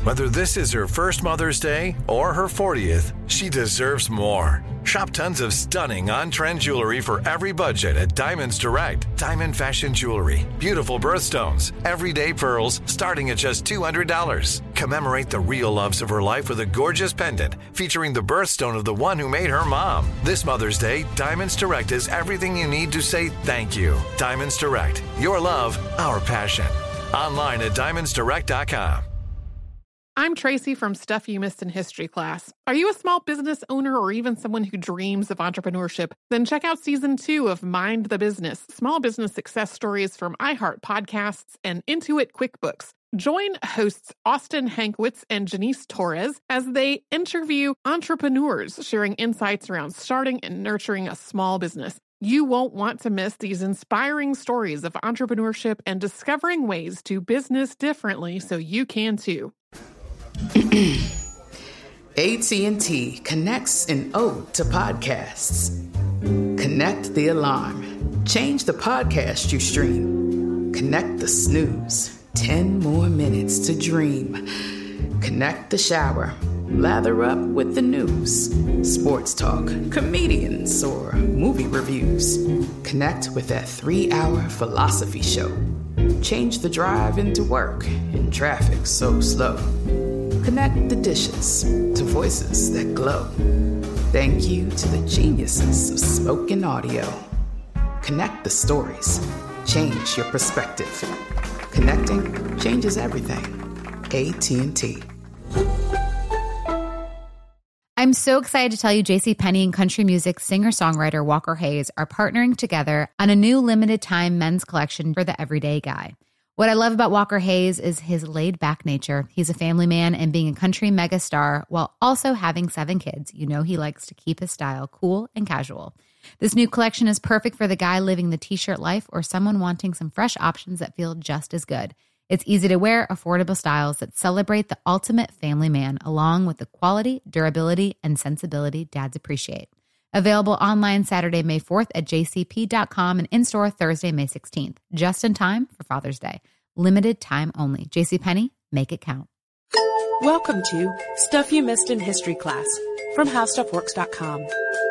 Whether this is her first Mother's Day or her 40th, she deserves more. Shop tons of stunning on-trend jewelry for every budget at Diamonds Direct. Diamond fashion jewelry, beautiful birthstones, everyday pearls starting at just $200. Commemorate the real loves of her life with a gorgeous pendant featuring the birthstone of the one who made her mom. This Mother's Day, Diamonds Direct is everything you need to say thank you. Diamonds Direct. Your love, our passion. Online at diamondsdirect.com. I'm Tracy from Stuff You Missed in History class. Are you a small business owner or even someone who dreams of entrepreneurship? Then check out Season 2 of Mind the Business, Small Business Success Stories from iHeart Podcasts and Intuit QuickBooks. Join hosts Austin Hankwitz and Janice Torres as they interview entrepreneurs sharing insights around starting and nurturing a small business. You won't want to miss these inspiring stories of entrepreneurship and discovering ways to business differently so you can too. AT&T connects an ode to podcasts. Connect the alarm. Change the podcast you stream. Connect the snooze. 10 more minutes to dream. Connect the shower. Lather up with the news. Sports talk, comedians, or movie reviews. Connect with that 3-hour philosophy show. Change the drive into work in traffic so slow. Connect the dishes to voices that glow. Thank you to the geniuses of spoken audio. Connect the stories. Change your perspective. Connecting changes everything. AT&T. I'm so excited to tell you JCPenney and country music singer-songwriter Walker Hayes are partnering together on a new limited-time men's collection for the everyday guy. What I love about Walker Hayes is his laid-back nature. He's a family man, and being a country megastar while also having 7 kids, you know he likes to keep his style cool and casual. This new collection is perfect for the guy living the t-shirt life or someone wanting some fresh options that feel just as good. It's easy to wear, affordable styles that celebrate the ultimate family man, along with the quality, durability, and sensibility dads appreciate. Available online Saturday, May 4th at jcp.com and in-store Thursday, May 16th. Just in time for Father's Day. Limited time only. JCPenney, make it count. Welcome to Stuff You Missed in History class from HowStuffWorks.com.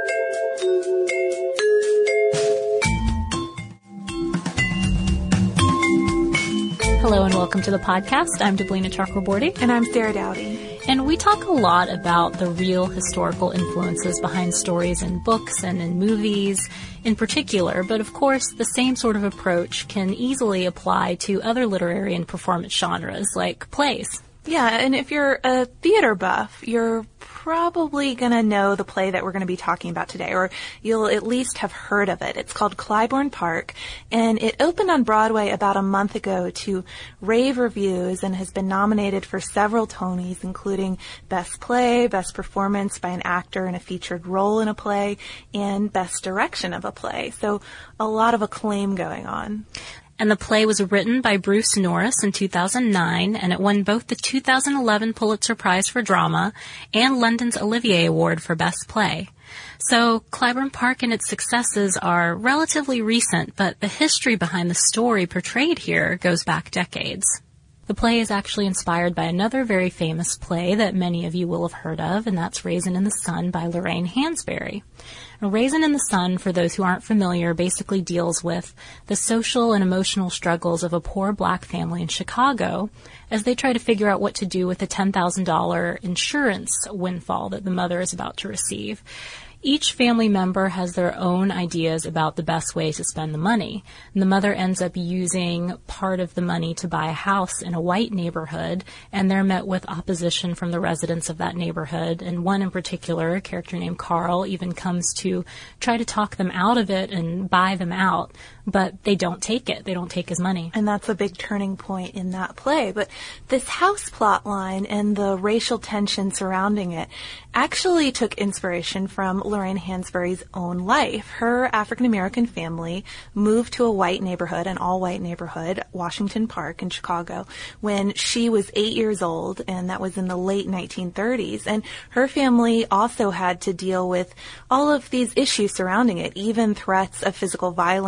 Hello and welcome to the podcast. I'm Deblina Chakraborty. And I'm Sarah Dowdy. And we talk a lot about the real historical influences behind stories in books and in movies in particular, but of course the same sort of approach can easily apply to other literary and performance genres like plays. Yeah, and if you're a theater buff, you're probably going to know the play that we're going to be talking about today, or you'll at least have heard of it. It's called Clybourne Park, and it opened on Broadway about a month ago to rave reviews and has been nominated for several Tonys, including Best Play, Best Performance by an Actor in a Featured Role in a Play, and Best Direction of a Play. So a lot of acclaim going on. And the play was written by Bruce Norris in 2009, and it won both the 2011 Pulitzer Prize for Drama and London's Olivier Award for Best Play. So Clybourne Park and its successes are relatively recent, but the history behind the story portrayed here goes back decades. The play is actually inspired by another very famous play that many of you will have heard of, and that's Raisin in the Sun by Lorraine Hansberry. Now, Raisin in the Sun, for those who aren't familiar, basically deals with the social and emotional struggles of a poor black family in Chicago as they try to figure out what to do with the $10,000 insurance windfall that the mother is about to receive. Each family member has their own ideas about the best way to spend the money. And the mother ends up using part of the money to buy a house in a white neighborhood, and they're met with opposition from the residents of that neighborhood. And one in particular, a character named Carl, even comes to try to talk them out of it and buy them out. But they don't take it. They don't take his money. And that's a big turning point in that play. But this house plot line and the racial tension surrounding it actually took inspiration from Lorraine Hansberry's own life. Her African-American family moved to a white neighborhood, an all-white neighborhood, Washington Park in Chicago, when she was 8 years old, and that was in the late 1930s. And her family also had to deal with all of these issues surrounding it, even threats of physical violence. And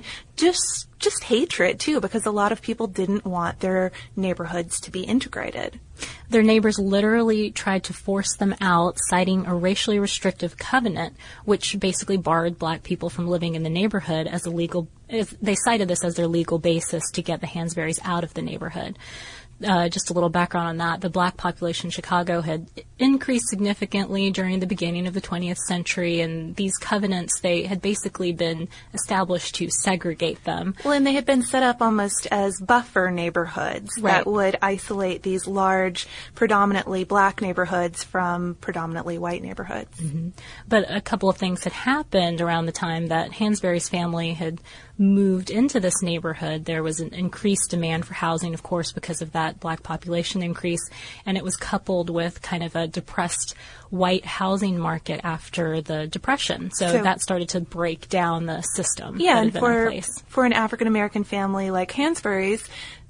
and just hatred too, because a lot of people didn't want their neighborhoods to be integrated. Their neighbors literally tried to force them out, citing a racially restrictive covenant, which basically barred black people from living in the neighborhood as they cited this as their legal basis to get the Hansberrys out of the neighborhood. Just a little background on that. The black population in Chicago had increased significantly during the beginning of the 20th century, and these covenants, they had basically been established to segregate them. Well, and they had been set up almost as buffer neighborhoods that would isolate these large, predominantly black neighborhoods from predominantly white neighborhoods. Mm-hmm. But a couple of things had happened around the time that Hansberry's family had moved into this neighborhood. There was an increased demand for housing, of course, because of that black population increase, and it was coupled with kind of a depressed white housing market after the Depression. So that started to break down the system that had been in place. For an African-American family like Hansberry's,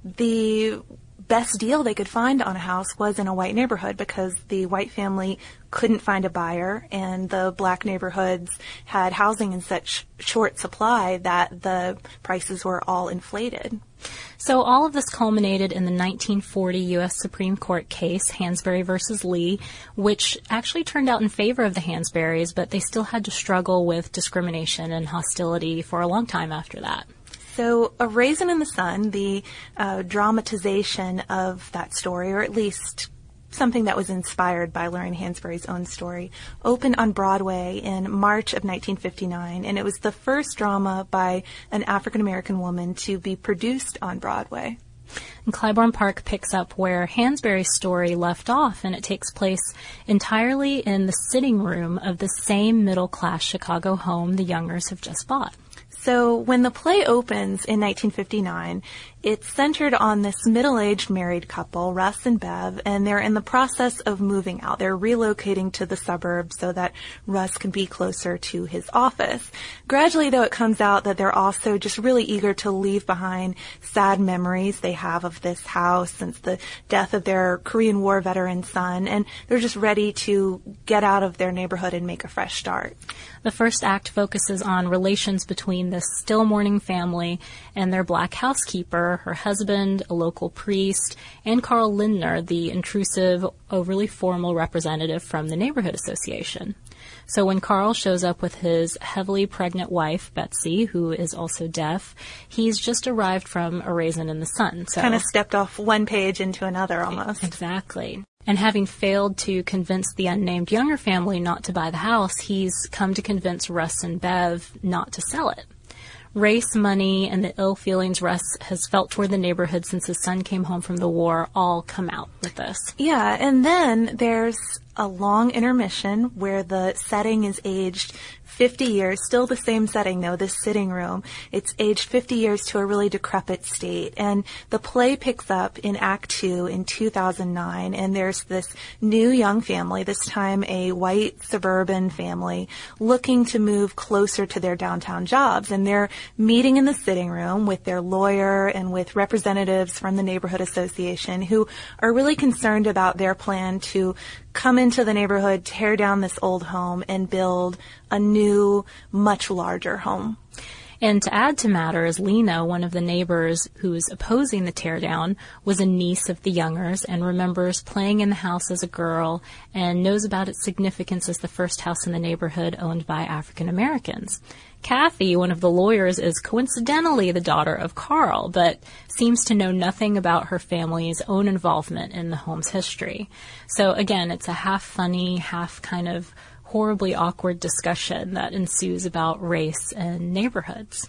the best deal they could find on a house was in a white neighborhood, because the white family couldn't find a buyer, and the black neighborhoods had housing in such short supply that the prices were all inflated. So all of this culminated in the 1940 U.S. Supreme Court case, Hansberry versus Lee, which actually turned out in favor of the Hansberrys, but they still had to struggle with discrimination and hostility for a long time after that. So A Raisin in the Sun, the dramatization of that story, or at least something that was inspired by Lorraine Hansberry's own story, opened on Broadway in March of 1959, and it was the first drama by an African-American woman to be produced on Broadway. And Clybourne Park picks up where Hansberry's story left off, and it takes place entirely in the sitting room of the same middle-class Chicago home the Youngers have just bought. So when the play opens in 1959, it's centered on this middle-aged married couple, Russ and Bev, and they're in the process of moving out. They're relocating to the suburbs so that Russ can be closer to his office. Gradually, though, it comes out that they're also just really eager to leave behind sad memories they have of this house since the death of their Korean War veteran son, and they're just ready to get out of their neighborhood and make a fresh start. The first act focuses on relations between this still mourning family and their black housekeeper, her husband, a local priest, and Carl Lindner, the intrusive, overly formal representative from the neighborhood association. So when Carl shows up with his heavily pregnant wife, Betsy, who is also deaf, he's just arrived from A Raisin in the Sun. So kind of stepped off one page into another almost. Exactly. And having failed to convince the unnamed Younger family not to buy the house, he's come to convince Russ and Bev not to sell it. Race, money, and the ill feelings Russ has felt toward the neighborhood since his son came home from the war all come out with this. Yeah, and then there's a long intermission where the setting is aged 50 years, still the same setting though, this sitting room. It's aged 50 years to a really decrepit state. And the play picks up in Act 2 in 2009, and there's this new young family, this time a white suburban family, looking to move closer to their downtown jobs. And they're meeting in the sitting room with their lawyer and with representatives from the neighborhood association who are really concerned about their plan to come into the neighborhood, tear down this old home, and build a new, much larger home. And to add to matters, Lena, one of the neighbors who's opposing the teardown, was a niece of the Youngers and remembers playing in the house as a girl and knows about its significance as the first house in the neighborhood owned by African Americans. Kathy, one of the lawyers, is coincidentally the daughter of Carl, but seems to know nothing about her family's own involvement in the home's history. So again, it's a half funny, half kind of horribly awkward discussion that ensues about race and neighborhoods.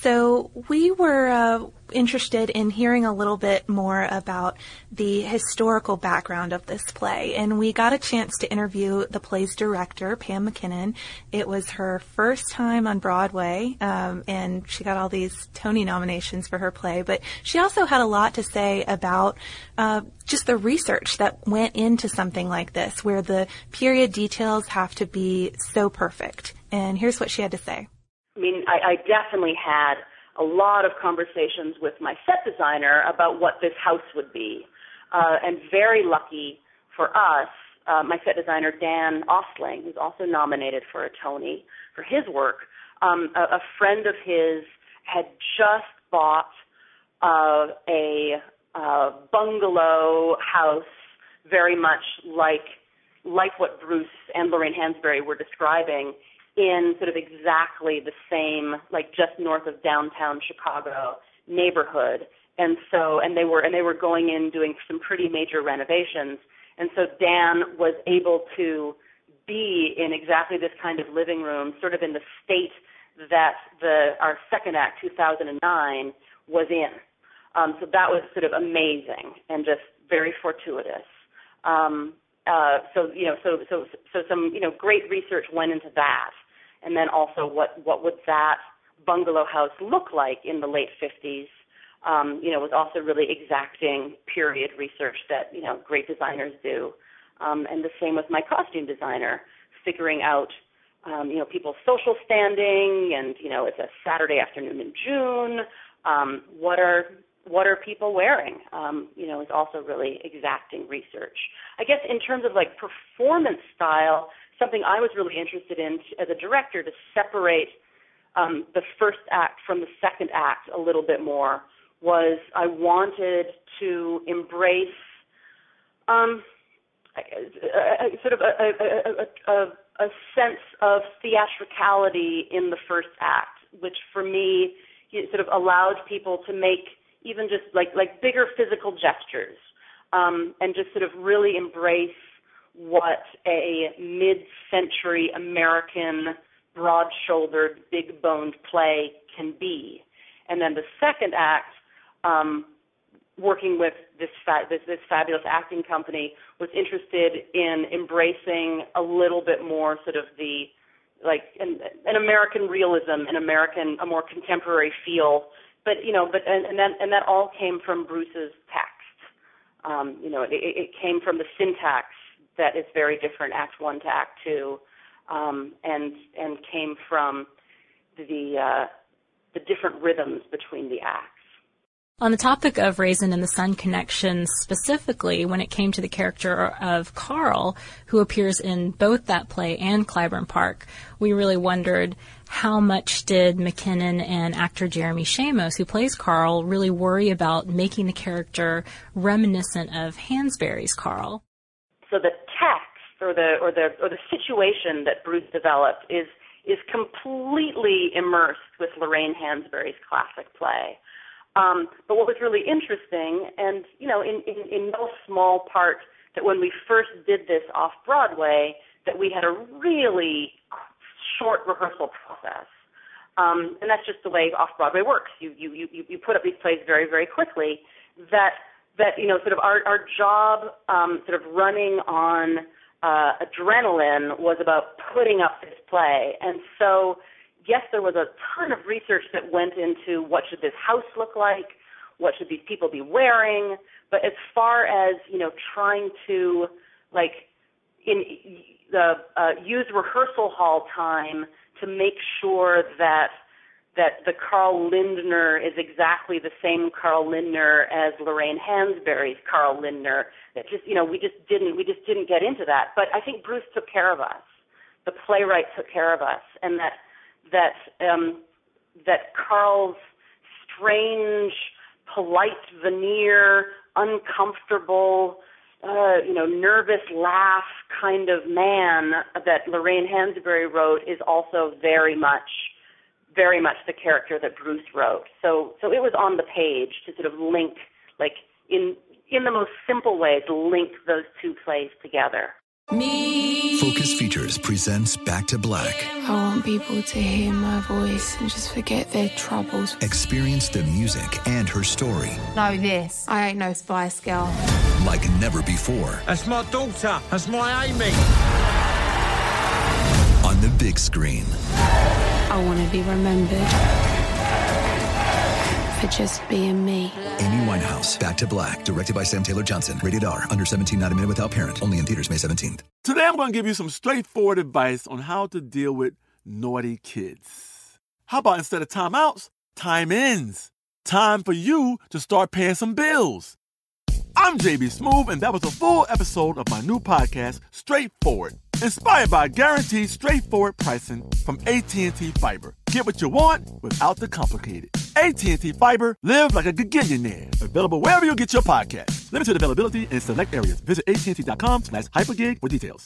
So we were interested in hearing a little bit more about the historical background of this play, and we got a chance to interview the play's director, Pam McKinnon. It was her first time on Broadway, and she got all these Tony nominations for her play, but she also had a lot to say about just the research that went into something like this, where the period details have to be so perfect. And here's what she had to say. I mean, I definitely had a lot of conversations with my set designer about what this house would be. And very lucky for us, my set designer, Dan Ostling, who's also nominated for a Tony for his work, a friend of his had just bought a bungalow house, very much like what Bruce and Lorraine Hansberry were describing, in sort of exactly the same, like just north of downtown Chicago neighborhood. And they were going in doing some pretty major renovations. And so Dan was able to be in exactly this kind of living room, sort of in the state that our second act, 2009, was in. So that was sort of amazing and just very fortuitous. So some great research went into that, and then also what would that bungalow house look like in the late 50s? Was also really exacting period research that great designers do, and the same with my costume designer, figuring out people's social standing, and it's a Saturday afternoon in June. What are people wearing? Is also really exacting research. I guess in terms of like performance style, something I was really interested in as a director, to separate the first act from the second act a little bit more, was I wanted to embrace sort of a sense of theatricality in the first act, which for me sort of allowed people to make even just like bigger physical gestures, and just sort of really embrace what a mid-century American broad-shouldered, big-boned play can be. And then the second act, working with this fabulous acting company, was interested in embracing a little bit more sort of the an American realism, a more contemporary feel. But that all came from Bruce's text. It came from the syntax that is very different, Act 1 to Act 2, and came from the different rhythms between the acts. On the topic of Raisin in the Sun connections, specifically when it came to the character of Carl, who appears in both that play and Clybourne Park, we really wondered how much did McKinnon and actor Jeremy Shamos, who plays Carl, really worry about making the character reminiscent of Hansberry's Carl. So the text or the situation that Bruce developed is completely immersed with Lorraine Hansberry's classic play. But what was really interesting, and in no small part, that when we first did this off Broadway, that we had a really short rehearsal process, and that's just the way off Broadway works. You put up these plays very, very quickly. That sort of our job, sort of running on adrenaline, was about putting up this play, and so. Yes, there was a ton of research that went into what should this house look like, what should these people be wearing, but as far as, trying to, use rehearsal hall time to make sure that the Carl Lindner is exactly the same Carl Lindner as Lorraine Hansberry's Carl Lindner, that just, we just didn't get into that. But I think Bruce took care of us. The playwright took care of us, and that Carl's strange, polite veneer, uncomfortable, nervous laugh kind of man that Lorraine Hansberry wrote is also very much the character that Bruce wrote. So it was on the page to sort of link, in the most simple way, to link those two plays together. Focus Features presents Back to Black. I want people to hear my voice and just forget their troubles. Experience the music and her story. Know this, I ain't no Spice Girl. Like never before. That's my daughter. That's my Amy. On the big screen. I want to be remembered for just being me. Amy Winehouse, Back to Black, directed by Sam Taylor Johnson. Rated R, under 17, not a minute without parent. Only in theaters May 17th. Today I'm going to give you some straightforward advice on how to deal with naughty kids. How about instead of timeouts, time-ins? Time for you to start paying some bills. I'm JB Smoove, and that was a full episode of my new podcast, Straightforward, inspired by guaranteed straightforward pricing from AT&T Fiber. Get what you want without the complicated. AT&T Fiber, live like a gigillionaire. Available wherever you get your podcast. Limited availability in select areas. Visit AT&T.com/hypergig for details.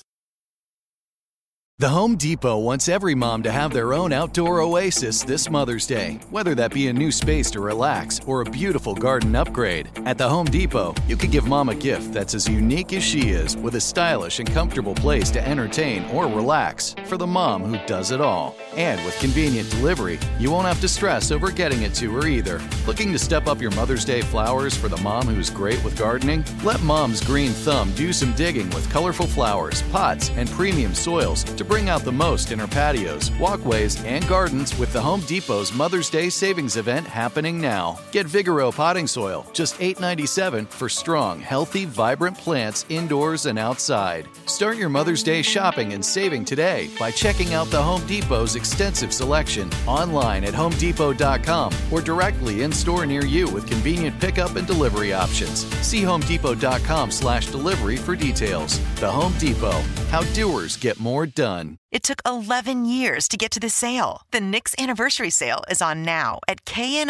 The Home Depot wants every mom to have their own outdoor oasis this Mother's Day, whether that be a new space to relax or a beautiful garden upgrade. At the Home Depot, you could give mom a gift that's as unique as she is, with a stylish and comfortable place to entertain or relax for the mom who does it all. And with convenient delivery, you won't have to stress over getting it to her either. Looking to step up your Mother's Day flowers for the mom who's great with gardening? Let Mom's green thumb do some digging with colorful flowers, pots, and premium soils to bring out the most in her patios, walkways, and gardens with the Home Depot's Mother's Day Savings Event happening now. Get Vigoro potting soil, just $8.97 for strong, healthy, vibrant plants indoors and outside. Start your Mother's Day shopping and saving today by checking out the Home Depot's extensive selection online at HomeDepot.com or directly in-store near you with convenient pickup and delivery options. See HomeDepot.com/delivery for details. The Home Depot. How doers get more done. It took 11 years to get to this sale. The Knix Anniversary Sale is on now at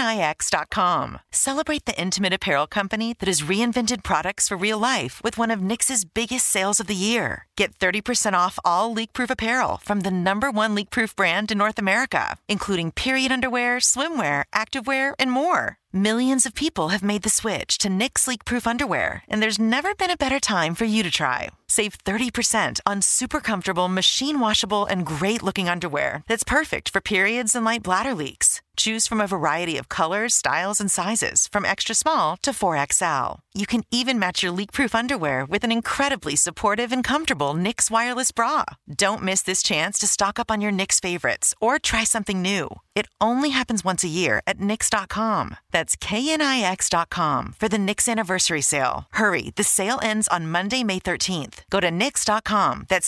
KNIX.com. Celebrate the intimate apparel company that has reinvented products for real life with one of Knix's biggest sales of the year. Get 30% off all leak-proof apparel from the #1 leak-proof brand in North America, including period underwear, swimwear, activewear, and more. Millions of people have made the switch to Knix leak-proof underwear, and there's never been a better time for you to try. Save 30% on super comfortable, machine-washable, and great-looking underwear that's perfect for periods and light bladder leaks. Choose from a variety of colors, styles, and sizes, from extra small to 4XL. You can even match your leak-proof underwear with an incredibly supportive and comfortable Knix wireless bra. Don't miss this chance to stock up on your Knix favorites or try something new. It only happens once a year at Knix.com. That's KNIX.com for the Knix Anniversary Sale. Hurry, the sale ends on Monday, May 13th. Go to Knix.com. That's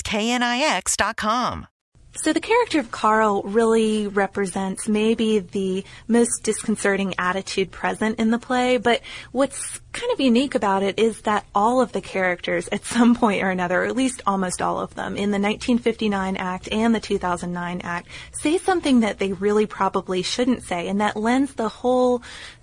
KNIX.com. So the character of Carl really represents maybe the most disconcerting attitude present in the play, but what's kind of unique about it is that all of the characters at some point or another, or at least almost all of them, in the 1959 act and the 2009 act, say something that they really probably shouldn't say, and that lends the whole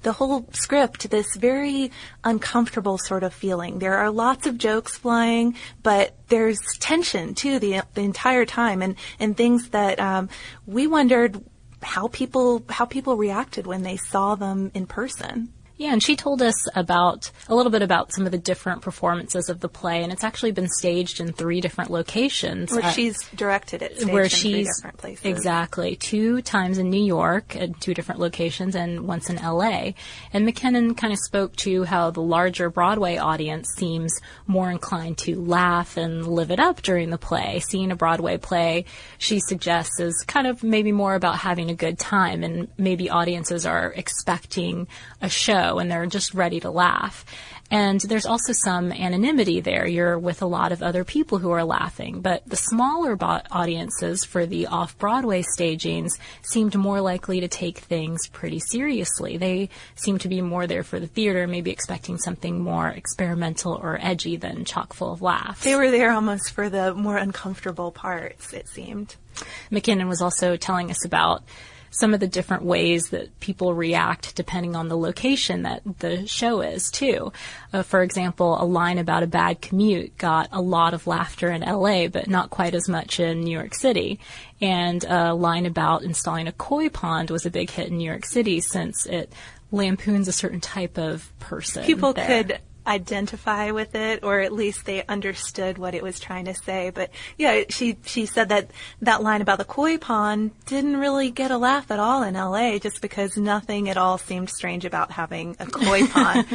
script this very uncomfortable sort of feeling. There are lots of jokes flying, but there's tension too the entire time, and things that we wondered how people reacted when they saw them in person. Yeah, and she told us a little bit about some of the different performances of the play, and it's actually been staged in 3 different locations. Where she's directed it, staged in 3 different places. Exactly. 2 times in New York at 2 different locations and once in LA. And McKinnon kind of spoke to how the larger Broadway audience seems more inclined to laugh and live it up during the play. Seeing a Broadway play, she suggests, is kind of maybe more about having a good time, and maybe audiences are expecting a show and they're just ready to laugh. And there's also some anonymity there. You're with a lot of other people who are laughing. But the smaller audiences for the off-Broadway stagings seemed more likely to take things pretty seriously. They seemed to be more there for the theater, maybe expecting something more experimental or edgy than chock full of laughs. They were there almost for the more uncomfortable parts, it seemed. McKinnon was also telling us about some of the different ways that people react depending on the location that the show is, too. For example, a line about a bad commute got a lot of laughter in LA, but not quite as much in New York City. And a line about installing a koi pond was a big hit in New York City since it lampoons a certain type of person. People there could identify with it, or at least they understood what it was trying to say. But yeah, she said that line about the koi pond didn't really get a laugh at all in LA, just because nothing at all seemed strange about having a koi pond.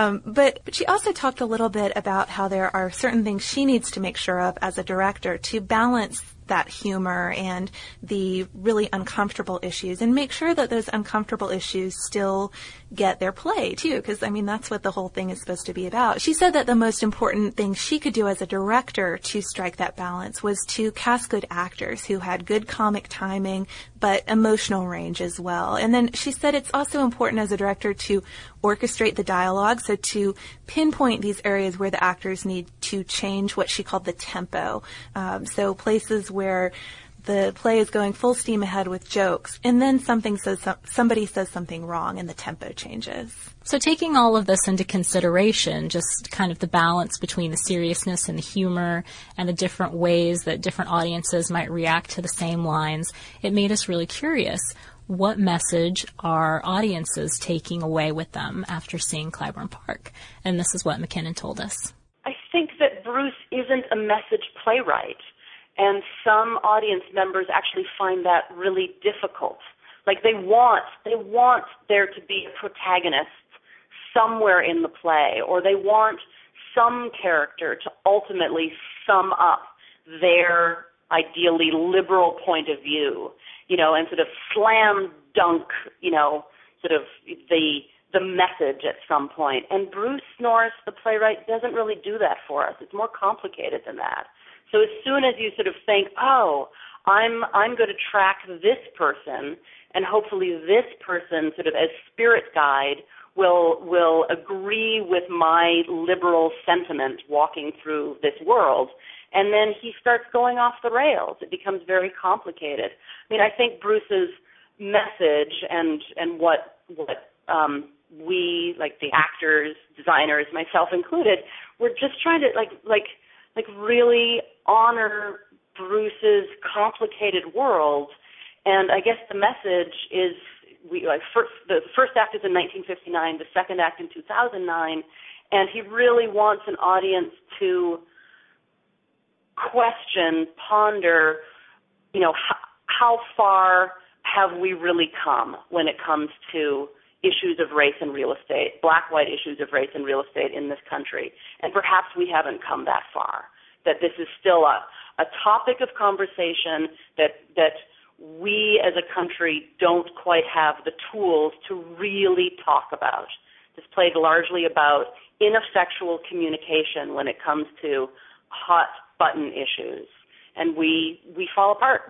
But she also talked a little bit about how there are certain things she needs to make sure of as a director to balance that humor and the really uncomfortable issues, and make sure that those uncomfortable issues still get their play too, because I mean that's what the whole thing is supposed to be about. She said that the most important thing she could do as a director to strike that balance was to cast good actors who had good comic timing but emotional range as well. And then she said it's also important as a director to orchestrate the dialogue, so to pinpoint these areas where the actors need to change what she called the tempo. So places where the play is going full steam ahead with jokes, and then somebody says something wrong and the tempo changes. So taking all of this into consideration, just kind of the balance between the seriousness and the humor and the different ways that different audiences might react to the same lines, it made us really curious. What message are audiences taking away with them after seeing Clybourne Park? And this is what McKinnon told us. I think that Bruce isn't a message playwright, and some audience members actually find that really difficult. Like they want there to be a protagonist somewhere in the play, or they want some character to ultimately sum up their ideally liberal point of view, and sort of slam dunk, sort of the message at some point. And Bruce Norris, the playwright, doesn't really do that for us. It's more complicated than that. So as soon as you sort of think, oh, I'm going to track this person, and hopefully this person sort of as spirit guide will agree with my liberal sentiment walking through this world, and then he starts going off the rails. It becomes very complicated. I mean, I think Bruce's message and what we, like the actors, designers, myself included, we're just trying to like really honor Bruce's complicated world. And I guess the message is the first act is in 1959, the second act in 2009, and he really wants an audience to question, ponder, how far have we really come when it comes to issues of race and real estate, black-white issues of race and real estate in this country. And perhaps we haven't come that far, that this is still a topic of conversation that we as a country don't quite have the tools to really talk about. This played largely about ineffectual communication when it comes to hot-button issues. And we fall apart.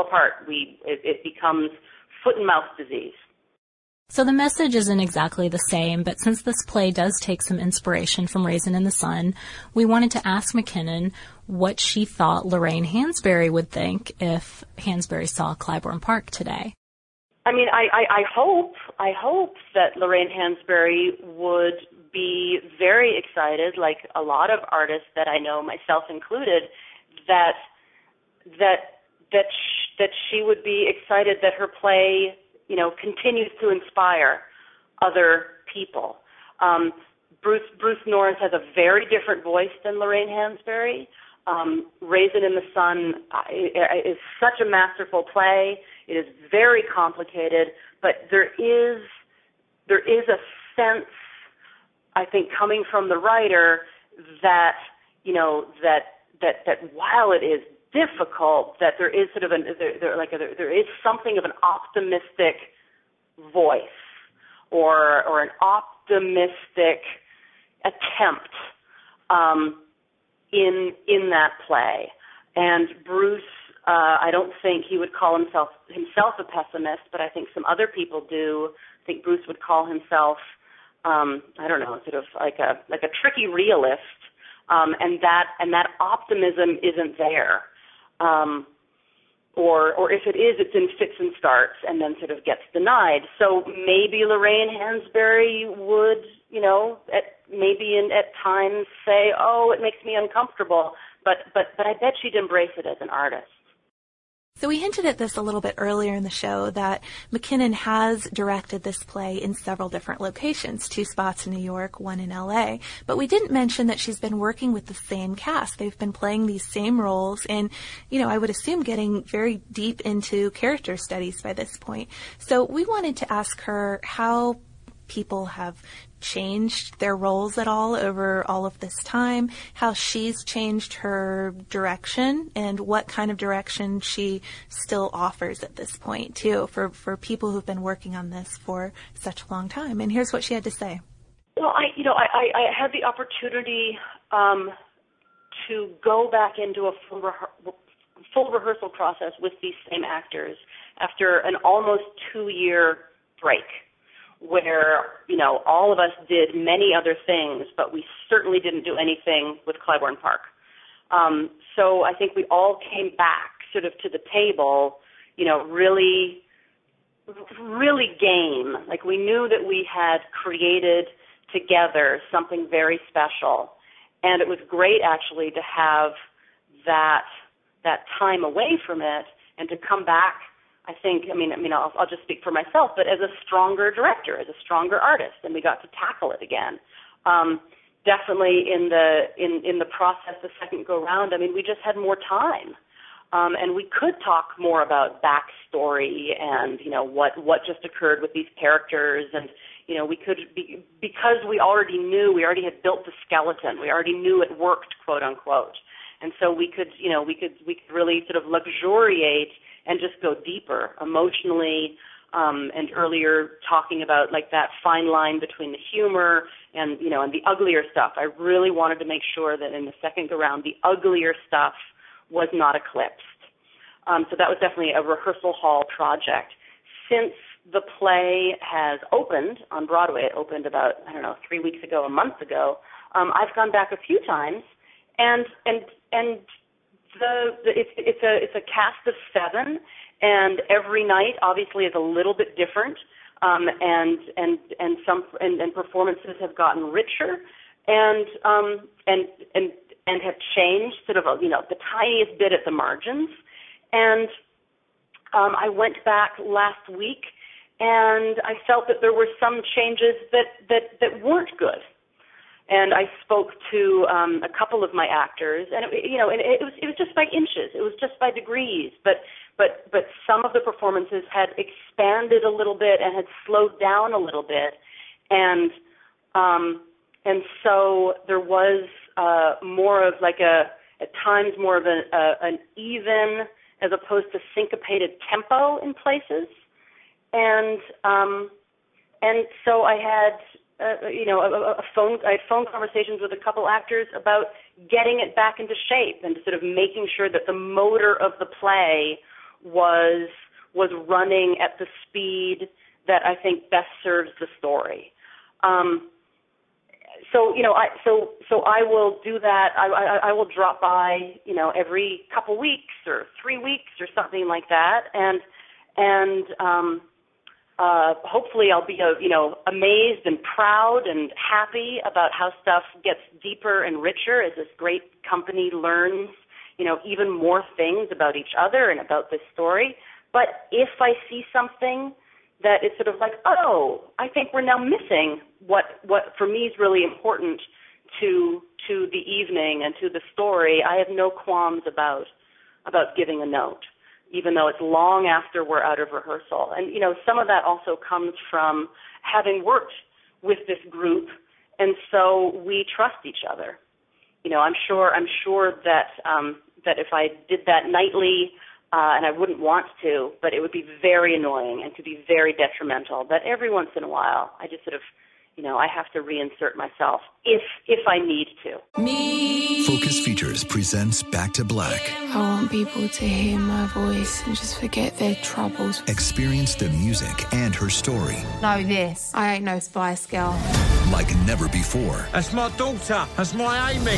It becomes foot-and-mouth disease. So the message isn't exactly the same, but since this play does take some inspiration from Raisin in the Sun, we wanted to ask McKinnon what she thought Lorraine Hansberry would think if Hansberry saw Clybourne Park today. I mean, I hope that Lorraine Hansberry would be very excited, like a lot of artists that I know, myself included, that she would be excited that her play, continues to inspire other people. Bruce Norris has a very different voice than Lorraine Hansberry. Raisin in the Sun is such a masterful play. It is very complicated, but there is a sense, I think, coming from the writer that that while it is difficult, that there is sort of there is something of an optimistic voice or an optimistic attempt in that play. And Bruce, I don't think he would call himself a pessimist, but I think some other people do. I think Bruce would call himself sort of like a tricky realist, and that optimism isn't there. Or if it is, it's in fits and starts and then sort of gets denied. So maybe Lorraine Hansberry would, at times say, oh, it makes me uncomfortable. But I bet she'd embrace it as an artist. So we hinted at this a little bit earlier in the show that McKinnon has directed this play in several different locations, 2 spots in New York, 1 in LA. But we didn't mention that she's been working with the same cast. They've been playing these same roles and, I would assume getting very deep into character studies by this point. So we wanted to ask her how people have changed their roles at all over all of this time, how she's changed her direction, and what kind of direction she still offers at this point, too, for people who've been working on this for such a long time. And here's what she had to say. Well, I had the opportunity to go back into a full rehearsal process with these same actors after an almost 2-year break, where, all of us did many other things, but we certainly didn't do anything with Clybourne Park. So I think we all came back sort of to the table, really game. Like, we knew that we had created together something very special. And it was great, actually, to have that time away from it and to come back, I think, I'll just speak for myself, but as a stronger director, as a stronger artist, and we got to tackle it again. Definitely in the process, the second go round, we just had more time. And we could talk more about backstory and, what just occurred with these characters. And, we could, because we already had built the skeleton. We already knew it worked, quote unquote. And so we could really sort of luxuriate and just go deeper emotionally, and earlier talking about like that fine line between the humor and, and the uglier stuff. I really wanted to make sure that in the second go round, the uglier stuff was not eclipsed. So that was definitely a rehearsal hall project. Since the play has opened on Broadway, it opened about, 3 weeks ago, a month ago, I've gone back a few times, and it's a cast of 7, and every night obviously is a little bit different, and performances have gotten richer, and have changed sort of the tiniest bit at the margins. And I went back last week, and I felt that there were some changes that weren't good. And I spoke to a couple of my actors, and it was just by inches. It was just by degrees. But some of the performances had expanded a little bit and had slowed down a little bit, and so there was more of like at times more of an even as opposed to syncopated tempo in places, and so I had. I had phone conversations with a couple actors about getting it back into shape and sort of making sure that the motor of the play was running at the speed that I think best serves the story. So I will do that. I will drop by, every couple weeks or 3 weeks or something like that, and hopefully I'll be, amazed and proud and happy about how stuff gets deeper and richer as this great company learns, even more things about each other and about this story. But if I see something that is sort of like, I think we're now missing what for me is really important to the evening and to the story, I have no qualms about giving a note, even though it's long after we're out of rehearsal. And, some of that also comes from having worked with this group, and so we trust each other. I'm sure that if I did that nightly, and I wouldn't want to, but it would be very annoying and could be very detrimental, that every once in a while I just sort of, I have to reinsert myself if I need to. Focus Features presents Back to Black. I want people to hear my voice and just forget their troubles. Experience the music and her story. Know this, I ain't no Spice Girl. Like never before. That's my daughter. That's my Amy.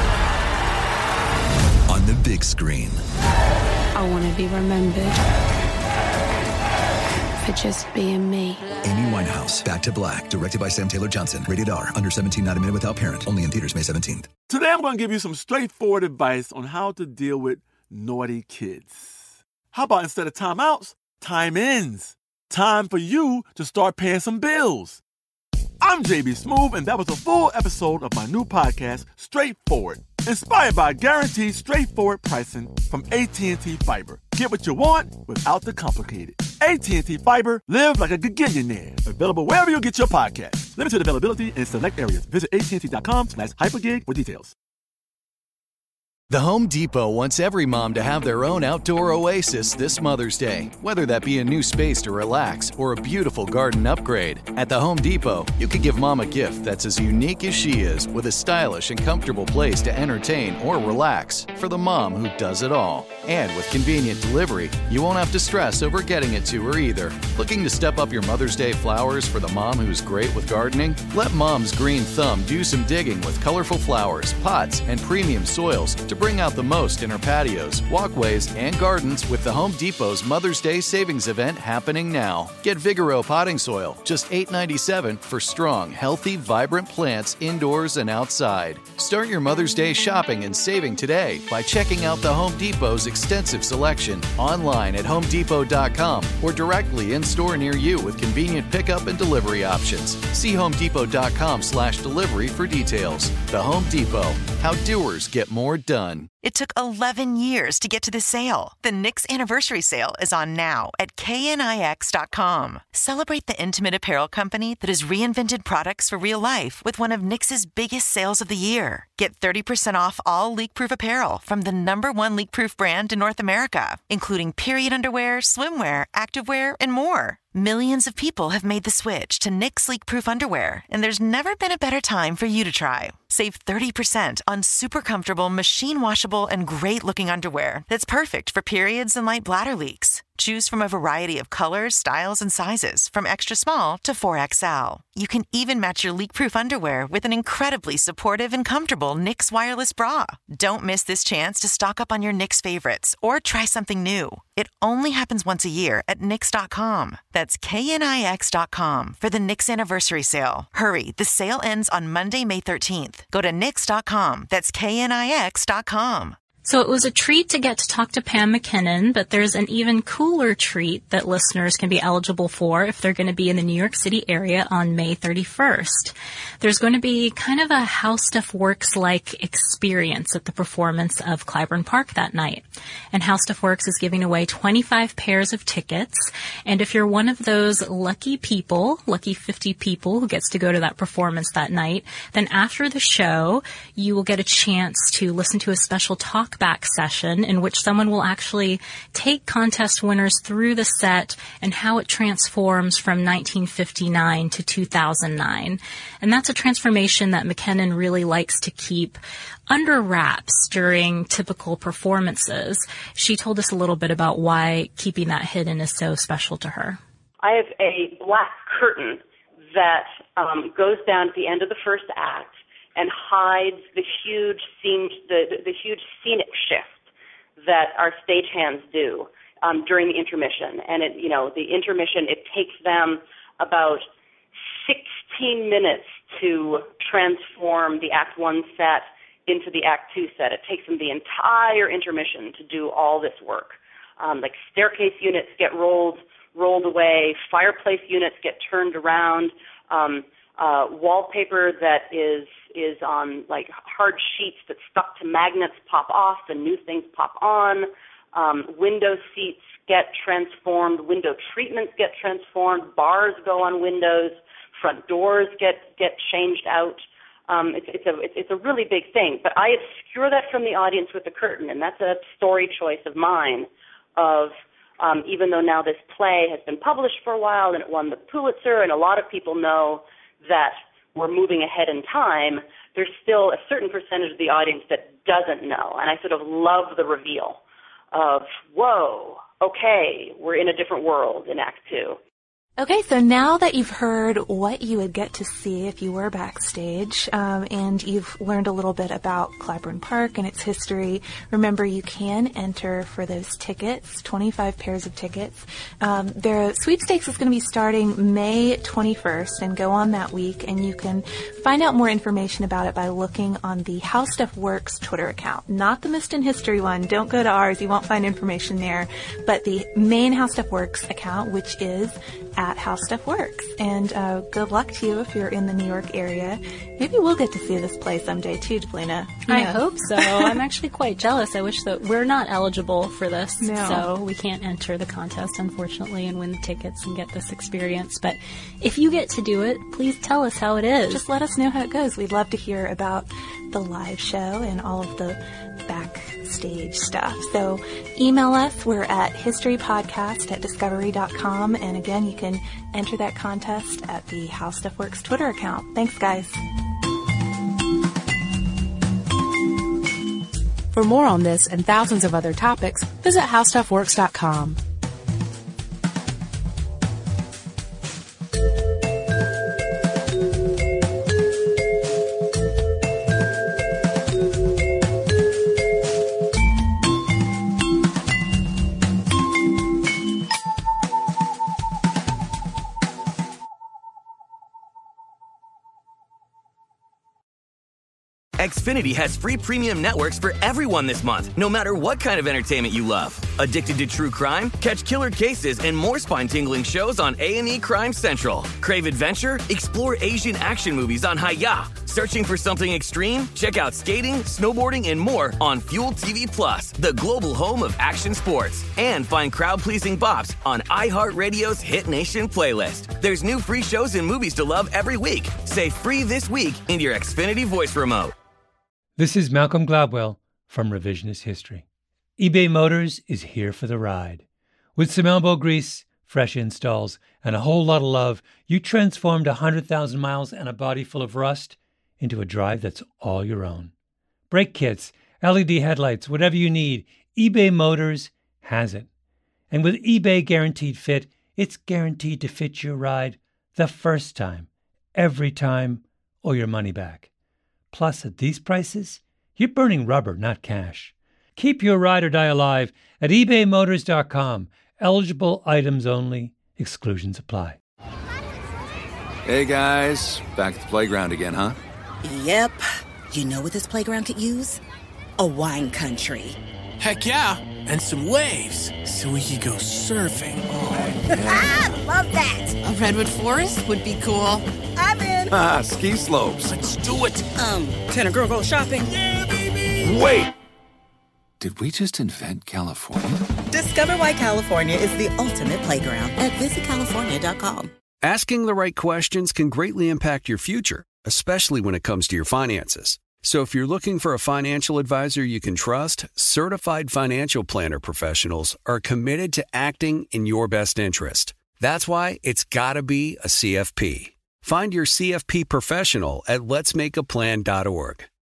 On the big screen. I want to be remembered for just being me. Amy Winehouse, Back to Black, directed by Sam Taylor Johnson. Rated R, under 17, not a minute without parent. Only in theaters May 17th. Today I'm going to give you some straightforward advice on how to deal with naughty kids. How about instead of timeouts, time-ins? Time for you to start paying some bills. I'm JB Smoove, and that was a full episode of my new podcast, Straightforward, inspired by guaranteed straightforward pricing from AT&T Fiber. Get what you want without the complicated. AT&T Fiber, live like a gigillionaire. Available wherever you get your podcasts. Limited availability in select areas. Visit AT&T.com/hypergig for details. The Home Depot wants every mom to have their own outdoor oasis this Mother's Day, whether that be a new space to relax or a beautiful garden upgrade. At the Home Depot, you can give mom a gift that's as unique as she is, with a stylish and comfortable place to entertain or relax. for the mom who does it all. And with convenient delivery, you won't have to stress over getting it to her either. Looking to step up your Mother's Day flowers for the mom who's great with gardening? Let Mom's Green Thumb do some digging with colorful flowers, pots, and premium soils to bring out the most in her patios, walkways, and gardens with the Home Depot's Mother's Day Savings Event happening now. Get Vigoro potting soil, just $8.97 for strong, healthy, vibrant plants indoors and outside. Start your Mother's Day shopping and saving today by checking out the Home Depot's extensive selection online at HomeDepot.com or directly in-store near you with convenient pickup and delivery options. See HomeDepot.com/delivery for details. The Home Depot. How doers get more done. It took 11 years to get to this sale. The Knix Anniversary Sale is on now at KNIX.com. Celebrate the intimate apparel company that has reinvented products for real life with one of Knix's biggest sales of the year. Get 30% off all leak-proof apparel from the #1 leak-proof brand in North America, including period underwear, swimwear, activewear, and more. Millions of people have made the switch to Knix leak-proof underwear, and there's never been a better time for you to try. Save 30% on super comfortable, machine-washable, and great-looking underwear that's perfect for periods and light bladder leaks. Choose from a variety of colors, styles, and sizes, from extra small to 4XL. You can even match your leak-proof underwear with an incredibly supportive and comfortable Knix wireless bra. Don't miss this chance to stock up on your Knix favorites or try something new. It only happens once a year at Knix.com. That's KNIX.com for the Knix Anniversary Sale. Hurry, the sale ends on Monday, May 13th. Go to Knix.com. That's KNIX.com. So it was a treat to get to talk to Pam McKinnon, but there's an even cooler treat that listeners can be eligible for if they're going to be in the New York City area on May 31st. There's going to be kind of a How Stuff Works-like experience at the performance of Clybourne Park that night. And How Stuff Works is giving away 25 pairs of tickets. And if you're one of those lucky 50 people who gets to go to that performance that night, then after the show, you will get a chance to listen to a special talk back session in which someone will actually take contest winners through the set and how it transforms from 1959 to 2009. And that's a transformation that McKinnon really likes to keep under wraps during typical performances. She told us a little bit about why keeping that hidden is so special to her. I have a black curtain that goes down at the end of the first act and hides the huge scenic shift that our stagehands do during the intermission. And the intermission, it takes them about 16 minutes to transform the Act 1 set into the Act 2 set. It takes them the entire intermission to do all this work. Like staircase units get rolled away, fireplace units get turned around, wallpaper that is on like hard sheets that stuck to magnets pop off and new things pop on. Window seats get transformed. Window treatments get transformed. Bars go on windows. Front doors get changed out. It's a really big thing. But I obscure that from the audience with the curtain, and that's a story choice of mine. Even though now this play has been published for a while and it won the Pulitzer, and a lot of people know that we're moving ahead in time, there's still a certain percentage of the audience that doesn't know. And I sort of love the reveal of, whoa, okay, we're in a different world in Act 2. Okay, so now that you've heard what you would get to see if you were backstage, and you've learned a little bit about Clybourne Park and its history, remember you can enter for those tickets, 25 pairs of tickets. Their sweepstakes is going to be starting May 21st and go on that week, and you can find out more information about it by looking on the How Stuff Works Twitter account. Not the Missed in History one. Don't go to ours. You won't find information there. But the main How Stuff Works account, which is at How Stuff Works. And good luck to you if you're in the New York area. Maybe we'll get to see this play someday too, Delina. I hope so. I'm actually quite jealous. I wish that we're not eligible for this, so we can't enter the contest, unfortunately, and win the tickets and get this experience. But if you get to do it, please tell us how it is. Just let us know how it goes. We'd love to hear about the live show and all of the backstage stuff. So email us. We're at historypodcast@discovery.com. And again, you can enter that contest at the How Stuff Works Twitter account. Thanks, guys. For more on this and thousands of other topics, visit HowStuffWorks.com. Xfinity has free premium networks for everyone this month, no matter what kind of entertainment you love. Addicted to true crime? Catch killer cases and more spine-tingling shows on A&E Crime Central. Crave adventure? Explore Asian action movies on Hi-YAH. Searching for something extreme? Check out skating, snowboarding, and more on Fuel TV Plus, the global home of action sports. And find crowd-pleasing bops on iHeartRadio's Hit Nation playlist. There's new free shows and movies to love every week. Say free this week in your Xfinity voice remote. This is Malcolm Gladwell from Revisionist History. eBay Motors is here for the ride. With some elbow grease, fresh installs, and a whole lot of love, you transformed 100,000 miles and a body full of rust into a drive that's all your own. Brake kits, LED headlights, whatever you need, eBay Motors has it. And with eBay Guaranteed Fit, it's guaranteed to fit your ride the first time, every time, or your money back. Plus, at these prices, you're burning rubber, not cash. Keep your ride or die alive at ebaymotors.com. Eligible items only. Exclusions apply. Hey, guys. Back at the playground again, huh? Yep. You know what this playground could use? A wine country. Heck yeah. And some waves so we could go surfing. Oh, yeah. Love that. A redwood forest would be cool. I'm in. Ski slopes. Let's do it. Can a girl go shopping? Yeah, baby. Wait. Did we just invent California? Discover why California is the ultimate playground at visitcalifornia.com. Asking the right questions can greatly impact your future, especially when it comes to your finances. So if you're looking for a financial advisor you can trust, certified financial planner professionals are committed to acting in your best interest. That's why it's got to be a CFP. Find your CFP professional at letsmakeaplan.org.